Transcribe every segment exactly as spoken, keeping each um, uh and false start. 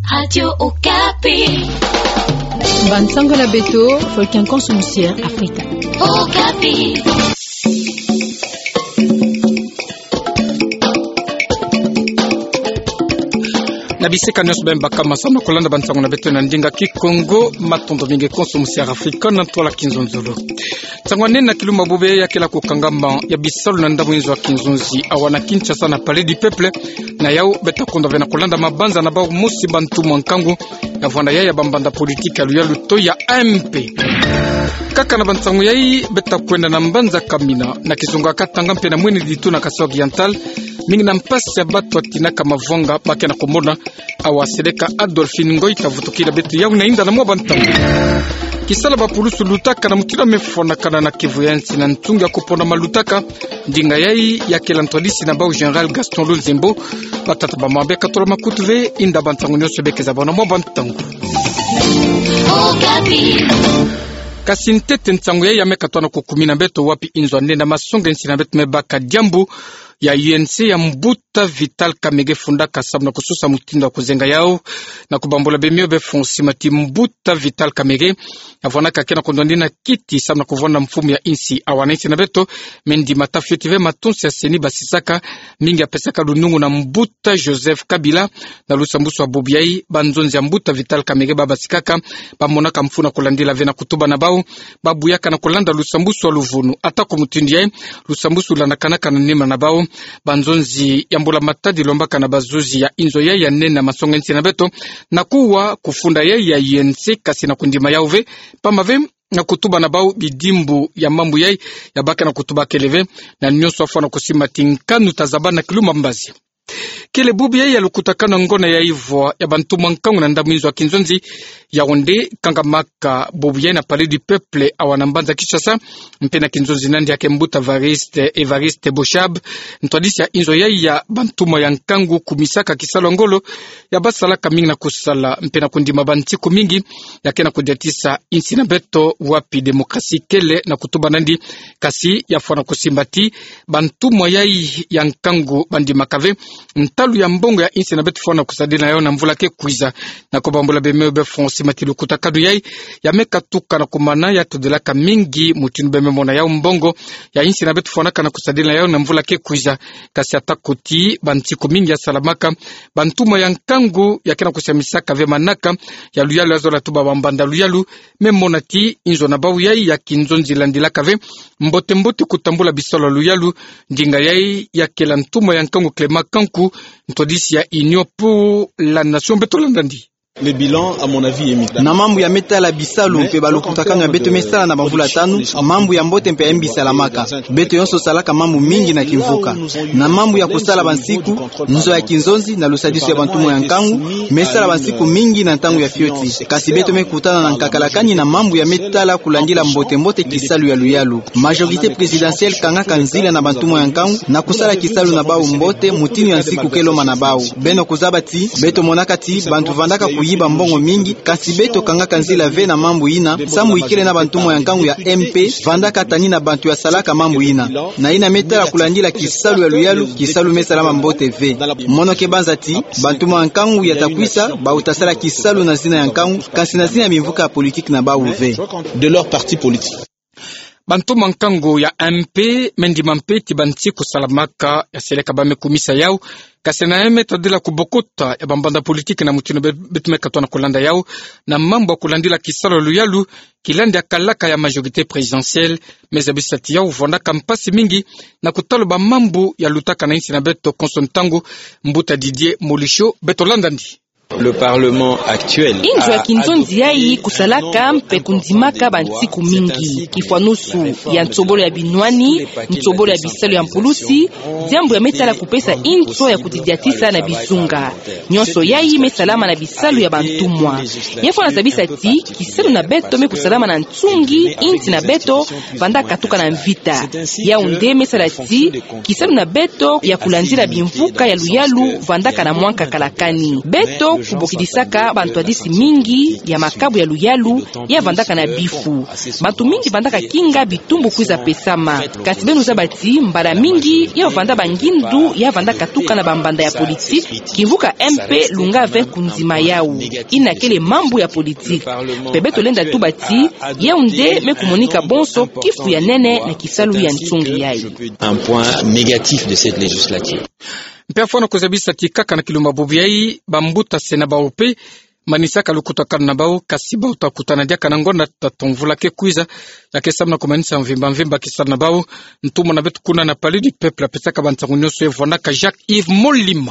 Radio Okapi. Bansango la Beto, Volcan Consumcia, Africa. Okapi. Nabiseka nyos bemba kama sana kolanda bansango na Beto na ndinga ki Kongo matondo mingi Consumcia Africa na tola kinzonzolo. Tangwane na kiluma bobe ya kila kukangamba ya bisalu na ndamwenzo wa kinzonzi awana Kinshasa na Palais du Peuple na yao beta konda vena kolanda mabanza na bao musi bantu mwankangu ya vwana ya bambanda politika luya luto ya M P. Kaka na bansango yai beta kwenda na mbanza kamina na kizunga katanga mpe na mwini ditu na Kasai Oriental mingi na mpasi ya batu atina kama vonga bake na komona awaseleka Adolphine Ngoi kavutukila betu yao na inda na mwa bantango. Kisala bapulusu lutaka na mutila mefona kana na Kivu ya nsi na ntungi ya kupona malutaka ndinga yai ya kelantolisi na bao General Gaston Luzembo batata ba mambe katola makutuve inda bantango nyoso bekeza bona mwa bantango. Kasi ntete ntango yai ya mekatwana kukumina beto wapi inzo nenda masonga nsi na betu mebaka diambu ya U N C ya Mbuta Vital Kamege funda kasabu na kususa mutindo wa kuzenga yao na kubambola bemio befonsi mati Mbuta Vital Kamege avona kakena kondondina kiti sabu na kuvona mfumu ya insi awana insi na beto mendi matafiotive matonsi ya seni basisaka mingi ya pesaka lunungu na Mbuta Joseph Kabila na lusambusu wa bobiai banzonzi ya Mbuta Vital Kamege babasikaka bamonaka mfuna kulandila vena kutuba na bao babu yaka na kulanda lusambusu wa luvunu atako mutindi ya lusambusu lanakanaka na nima na bao banzonzi yambula matadi lombaka na bazuzi ya inzo ya ya nena masonga nsi na beto na kuwa kufunda ya ya U N C kasi na kundima ya uve pamave na kutuba na bao bidimbu ya mambu ya ya baka na kutuba keleve na nyoso afwa na kusima tinkanu tazabana kiluma mbazi. Kile bubi ya ya lukutakana ngona ya hivyo ya bantu mwankangu na ndamwizo wa kinzonzi ya onde kangamaka bubi ya na Palais du Peuple awanambanza Kinshasa mpena kinzonzi nandi ya Mbuta Variste Evariste Boshab ntwadisi ya inzo ya ya bantu mwankangu kumisaka kisalo ngolo ya basala kamingi na kusala mpena kundima bantiku mingi ya kena kudiatisa insi na beto wapi demokrasi kele na kutuba nandi kasi ya fwana kusimbati bantu mwayai ya nkangu bandi makave ntalu ya mbongo ya insi na betu fwana kusadina yao na mvula ke kuiza na kubambula bemeo befonsi matilu kutakadu yai ya meka tuka na kumana ya tudelaka mingi mutinu bememona yao mbongo ya insi na betu fwana kana kusadina yao na mvula ke kuiza kasi atakuti bantiku mingi ya salamaka bantuma ya nkangu ya kena kusamisaka ve manaka ya luyalu ya zola tuba bambanda luyalu memona ti inzo na bau yai ya kinzonzi landilaka ve mbote mbote kutambula bisolo luyalu ndinga yai ya kelantuma ya nkangu Clément Kankou ntodisi ya Union pour la Nation beto landandi. Le bilan à mon avis est mis. Na mambu ya metala bisalu mpe balukutakanga beto mesala na bavula tanu mambu ya mbote mpe embi salamaka beto yonso salaka mambu mingi na kimvuka na mambu ya kusala bansiku nzo ya kinzonzi na lusadiso ya bantumo ya nkangu mesala bansiku mingi na ntangu ya fioti kasi beto mekutana na nkakalakani na mambu ya metala kulandila mbote mbote kisalu ya luyalu majorité présidentielle kanga kanzila na bantumo ya nkangu na kusala kisalu na bau mbote mutinu ya nsiku keloma na bau beno kuzabati beto monakati bantu vandaka ku yiba mbongo mingi kasi beto kanga kanzila ve na mambu ina samu ikele na bantumo ya nkangu ya M P vanda katani na bantu ya salaka mambu ina na ina metala kulandila kisalu ya luyalu kisalu mesala mbote ve mono ke banzati bantumo ya nkangu ya takwisa ba utasala kisalu na zina ya nkangu kasi na zina ya mivuka ya politique na ba uve de leur parti politique. Bantu mankango ya M P mendi mampeti banti kusalamaka ya seleka bame kumisa yao kasi na eme tadila kubokota ya bambanda politiki na mutino betumeka tuana kulanda yao na mambo kulandila kisalo luyalu kilandi ya kalaka ya majorité présidentielle mezabisati yao vonda kampasi mingi na kutaloba mambo ya lutaka na insi na beto konsontango Mbuta Didier Molisho beto landandi. Le Parlement actuel inzo ya kinzonzi yai kusalaka mpe kundimaka bantiku mingi kifwanusu ya ntsobolo ya binwani ntsobolo ya bisalo ya mpulusi diambu ya metala kupesa inzo ya kudidiatisa na bizunga nyonso yai mesalama na bisalo ya bantumwa nyefo na sabisa ti kisalo na beto me kusalama na ntsungi inti na beto vanda katuka na mvita ya unde mesala ti kisalo na beto ya kulandila bimvuka ya luyalu vanda kana mwanka kalakani beto kubokidisaka bantu adisi mingi ya makabu ya luyalu ya vandaka na bifu. Bantu mingi vandaka kinga bitumbu kwiza pesama. Kasi benu za bati mbala mingi ya vanda bangindu ya vandaka tuka na bambanda ya politiki kivuka M P lunga ve kunzima yao. Ina kele mambu ya politiki. Pebeto lenda tu bati ya unde me kumonika bonso kifu ya nene na kisalu ya ntungi yai. Un point négatif de cette législature. Mpea fona kuzabisa tikaka na kiluma bubiai bambuta sena baope manisaka lukutakana na bao kasiba utakutana dia kanangonda tatomvula ke kuiza yake samna kumanisa mvimba mvimba kisana na bao ntumo na betu kuna na pali du peuple apesaka bantangunyoso evona ka Jacques Yves Molima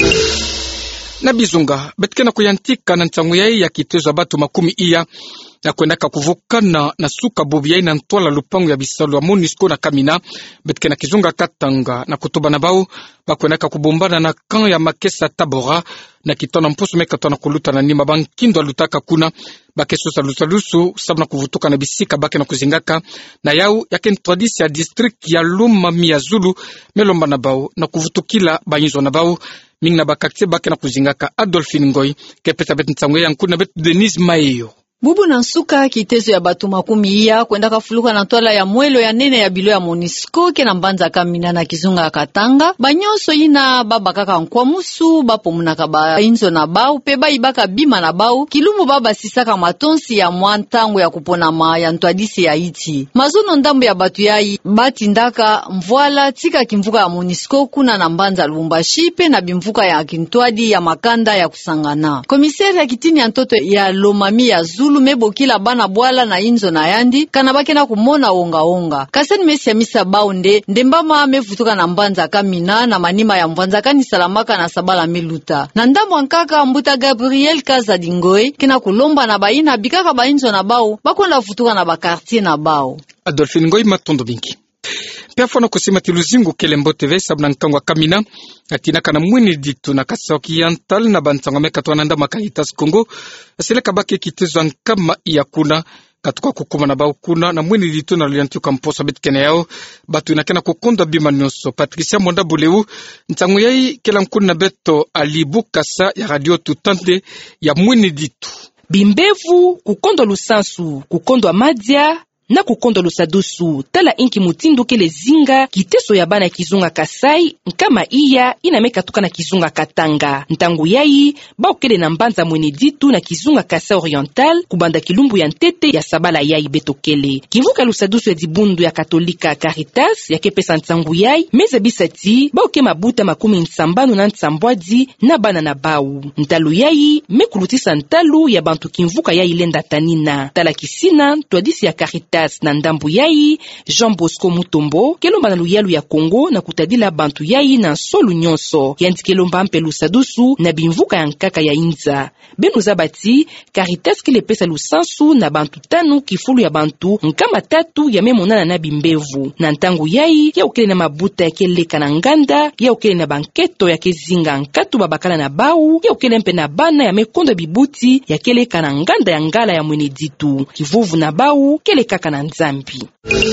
na bizunga betkena kuyantika na nchangu yai ya kitezo batu makumi iya ya kuendaka kuvukana na suka bobiyai na ntwala lupangu ya bisalu wa MONUSCO na Kamina betkena kizunga katanga na kutuba na bao bakuendaka kubombana na kan ya Makesa Tabora na kitona mpusu mekatona kuluta na nima bankindo alutaka kuna bakesusa lusalusu sabna kuvutuka na bisika bake na kuzingaka na yau yake ntwadisi ya district ya Lomami ya Zulu melomba na bao na kuvutukila banyizo na bao mingi na bakakse bake na kuzingaka. Adolphine Ngoi kepeta betu ntangwe ya nkuna betu Denise Maeyo bubu na nsuka kitezo ya batu makumi iya kwenda kafuluka na toala ya mwelo ya nene ya bilo ya MONUSCO ke na mbanza Kamina na kizunga Katanga banyoso ina baba kaka nkwa musu bapo munaka ba inzo na bau pe baibaka bima na bau kilumu baba sisaka matonsi ya mwantango ya kupona ma ya ntwadisi ya iti mazono ndambo ya batu yai bati ndaka mvwala tika kimvuka ya MONUSCO kuna na mbanza Lubumbashi pe na bimvuka ya kintwadi ya makanda ya kusangana. Komiseri ya kitini ya ntoto ya Lomami ya Zulu mebo kila bana bwala na inzo na yandi kana bakena kumona onga onga kaseni mesi ya misa baunde ndembama amevutuka na mbanza Kamina na manima ya mvanza kani salamaka na sabala meluta na ndambo ankaka mbuta Gabriel Kazadingoe kina kulomba na baina bikaka ba inzo na bao bakonda vutuka na bakartier na bao. Adolphine Ngoi matondo bingi pia fona kusema tiluzingu kelembo T V sabna nkangwa Kamina atinaka na mwini ditu na kasoki yantal na bantanga mekatwana nda Makaritas Congo asile kabake kitezo nkama iyakuna katuka kukuma na bao kuna na mwini ditu na liantuka mposa betkene yao batu inakena kukonda bima nyoso. Patricia Monda Buleu ntangu yai kela nkuna na beto alibu kasa ya radio tutante ya mwini ditu bimbevu kukondo lusansu kukondo amadia na kukondo lusadusu tala inki mutindu kele zinga kiteso ya bana kizunga Kasai nkama iya inameka tuka na kizunga Katanga ntangu yai bao kele na mbanza mwene ditu na kizunga Kasai Oriental kubanda kilumbu ya ntete ya sabala yai betokele kivuka lusadusu ya dibundu ya Katolika Caritas ya kepesa ntangu yai meza bisati bao ke mabuta makumi nsambanu na nsambwadi na bana na bau ntalu yai mekulutisa ntalu ya bantu kimvuka yai lenda tanina tala kisina twadisi ya Caritas na ndambu yai Jean Bosco Mutombo kelomba na luyalu ya Kongo na kutadila bantu yai na solu nyonso yandi kelomba mpelu sadusu na bimvuka ya nkaka ya inza benu zabati Caritas kele pesa lusansu na bantu tanu kifulu ya bantu nkama tatu ya memonana na bimbevu na ntangu yai ya ukele na mabuta ya keleka na nganda ya ukele na banketo ya kezinga nkatu babakala na bau ya ukele mpe na bana ya mekondo bibuti ya keleka na nganda ya ngala ya mwene ditu kivuvu na bau keleka na nzambi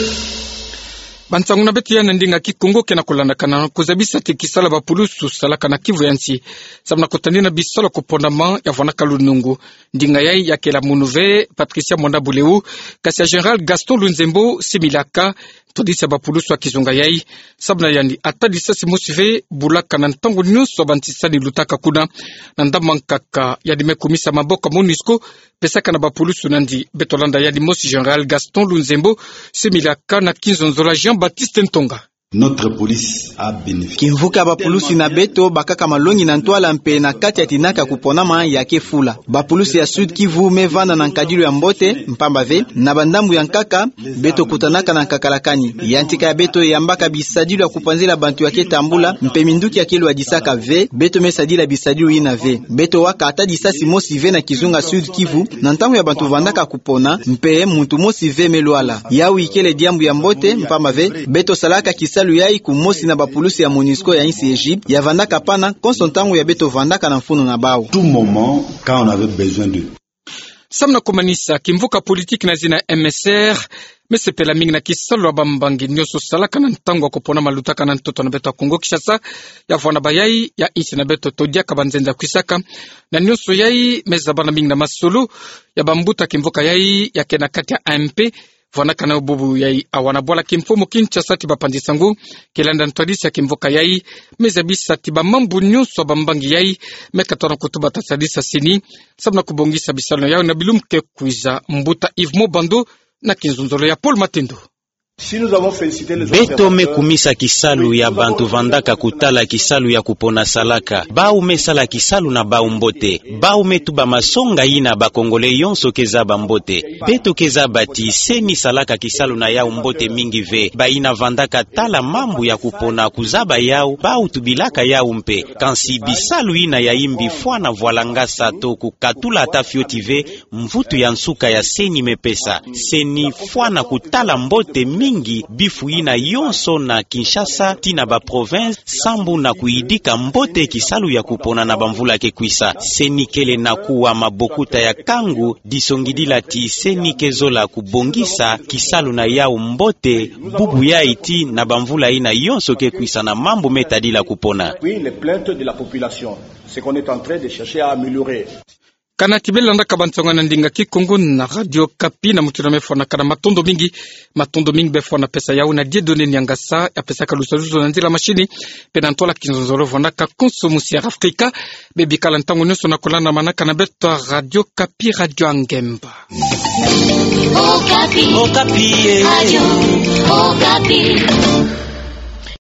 bantangu na betu ya ndinga kikongo kena kulanda kana kuzabisa tikisala bapulusu salaka na Kivu yansi sabna kutandina bisala kupondama ya vona kalunungu ndinga yai ya kela munuve Patricia Monda Buleu kasi ya General Gaston Lunzembo similaka todisa bapulusu akizunga yai sabna yani atadisa simusive bulaka na ntangu nyuso bantisani lutaka kuna na ndamankaka yadi mekumisa maboka MONUSCO pesaka na bapulusu nandi betolanda yadi mosi General Gaston Lunzembo similaka na kinzonzola Jean-Baptiste Ntonga. Notre police a bénéficié. Kimvuka bapulusi na beto bakaka malongi na ntwala mpe na kati ya tinaka kuponama ya kefula. Bapulusi ya Sud Kivu mevana na nkadilu ya mbote mpamba ve na bandambu ya nkaka beto kutanaka na nkakalakani. Yantika ya beto yambaka bisadilu ya kupanzila bantu ya ketambula mpe minduki ya kelu ya disaka ve beto mesadila bisadilu ina ve. Beto waka ata disasi mosi ve na kizunga Sud Kivu na ntangu ya bantu vandaka kupona mpe muntu mosi ve meluala. Yawi ikele diambu ya mbote mpamba ve beto salaka kisa salu yai kumosi na bapulusi ya MONUSCO ya insi Egypte ya vandaka pana konsontangu ya beto vandaka na mfuno na bao. Tout moment quand on avait besoin de samna kumanisa kimvuka politiki na zina M S R mesepela mingi na kisalo bambangi nyoso salaka na ntango kupona malutaka na ntoto na beto Kongo Kinshasa ya vona bayai ya inchi na beto todia kabanzenza kwisaka na nyoso yai mezabana mingi na masolo ya bambuta kimvuka yai ya kena kati ya A M P vona kana bubu yai awana bola kimfumo Kinshasa tiba pandisangu kilanda ntwadisi ya kimvuka yai mezabisa tiba mambu nyoso bambangi yai mekatona kutuba tasadisa sini sabna kubongisa bisalo yao na bilumke kuiza mbuta Yves Mobando na kinzunzolo ya Paul Matendo. Beto mekumisa kisalu ya bantu vandaka kutala kisalu ya kupona salaka. Bau mesala kisalu na bau mbote. Bau metuba masonga ina bakongole yonso keza bambote. Beto keza bati semi salaka kisalu na yao mbote mingi ve. Ba ina vandaka tala mambu ya kupona kuzaba yao. Bau tubilaka yao mpe. Kansi bisalu ina ya imbi fwana voalanga sato kukatula atafioti ve. Mvutu ya nsuka ya seni mepesa. Seni fwana kutala mbote mingi mingi bifu ina yonso na Kinshasa tina ba province sambu na kuidika mbote kisalu ya kupona na bamvula ke kwisa senikele na kuwa mabokuta ya kangu disongidila ti senikezola kubongisa kisalu na yao mbote bubu ya iti na bamvula ina yonso ke kwisa na mambo metadila kupona. Oui, les plaintes de la population, c'est qu'on est en train de chercher à améliorer. Kana tibelanda kabantsonga na ndinga kikongo na Radio Kapi na mutuna mefona kana matondo mingi matondo mingi befona pesa yao na diedone nyangasa ya pesa kalusaluzo na ndila mashini pena ntola kinzozoro vona ka konsomusi ya Afrika bebi kala ntango nyoso na kolana manaka na beto Radio Kapi Radio Angemba. Okapi. Okapi. Radio Okapi.